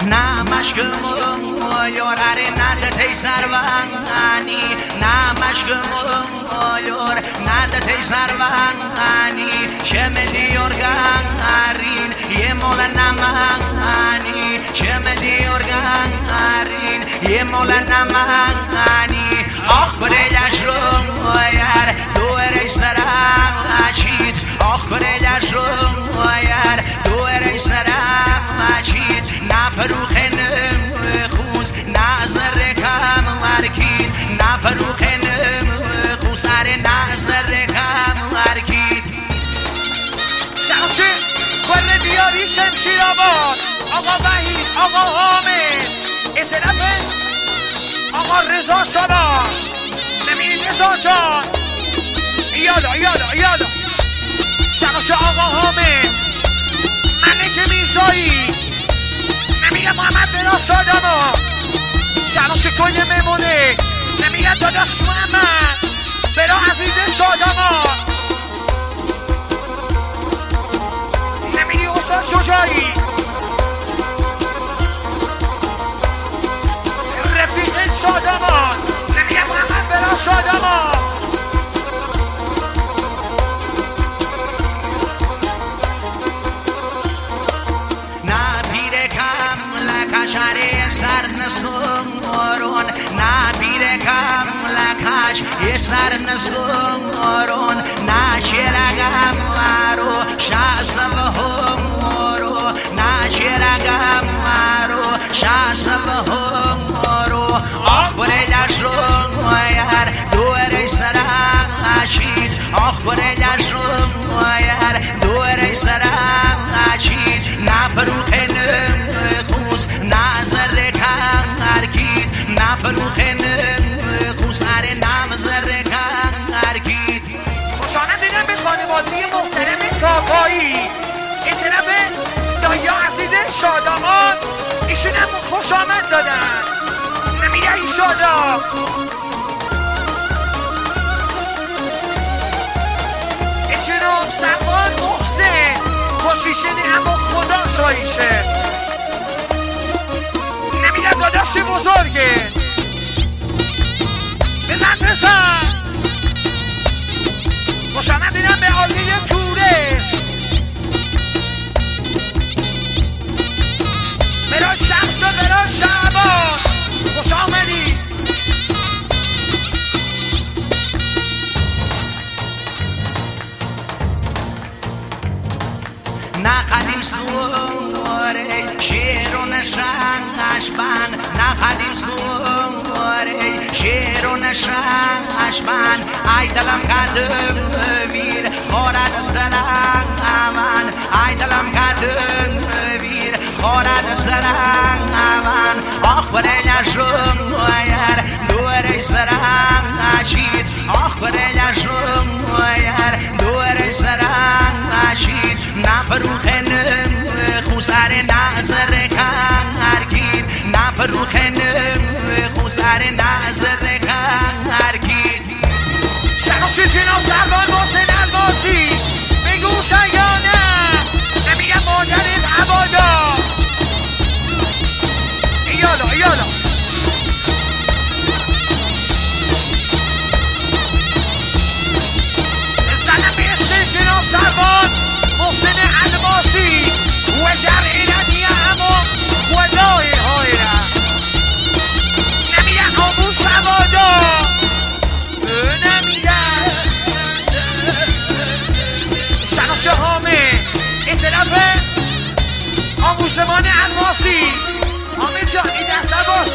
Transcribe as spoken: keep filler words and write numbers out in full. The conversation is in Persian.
Na mashkum yor are nad te sarvani na mashkum yor nad te sarvani shemedi orgarin ye mola namani shemedi orgarin ye mola namani ach برایش رو یار دوره سرم مچید آخ برایش رو یار دوره سرم مچید نه پروخ نم خوز نه زر کم مرکید نه پروخ نم خوز اره نه زر کم مرکید شخصی کل دیاری شمشیر آباد آقا وحید آقا حامد اطلاف آقا رضا ساناس نمیرید رضا جان یالا یالا یالا شناس آقا حامد ملک میرزایی نمیگه محمد بلا ساداما شناس کل میمونه نمیگه داداش محمد بلا عزیز ساداما نمیگه حسن شجاعی رفیق ساداما نمیگه محمد بلا ساداما نه پیر کم لکش اره سر نسوارون نه پیر کم لکش یه سر نسوارون نه شیرگم وارو شاسب همارو نه شیرگم وارو شاسب همارو آخ برایش رو یار دوره سرم مچید آخ برایش رو یار دوره سرم مچید نه پروخ نم خوز نه زر کم مرکید نه پروخ نم خوز اره نم زر کم مرکید خوشانه دیدم به خانوادی محترم کاکایی این طرف دایا عزیز شادامان ایشون هم خوش آمد دادن نمیگه این شادا اجرام سوان محسن خوشیشنی اما خدا شایشه نمیگه داداش بزرگه بزن بزن خوش آمد دیدم به عالی تورش برای شمس و برای شعبان خوش آمدی نه قدیم سواره شیرون شنش بند نه قدیم سواره شیرون شنش بند ای دلم کردم ویر خورد سرم امن ای دلم کردم ویر خورد سرم امن آخ برایش رو یار دوره سرم نچید آخ برایش رو یار دوره سرم نچید نه پروخ نم خوز اره نه زر کم مرکید نه پروخ نم خوز اره نه زر کم مرکید شخصی جناب سربان محسن الماسی بگو شیانه نمیگه مادرت عبادا ایالا ایالا بزنم به عشق جناب سربان محسن الماسی و جرعیلتی همو و لای هایره نمیگه آبوش عبادا نمیگه شناس حامد اطلاف آموزمان الماسی حامد جان این دست عباس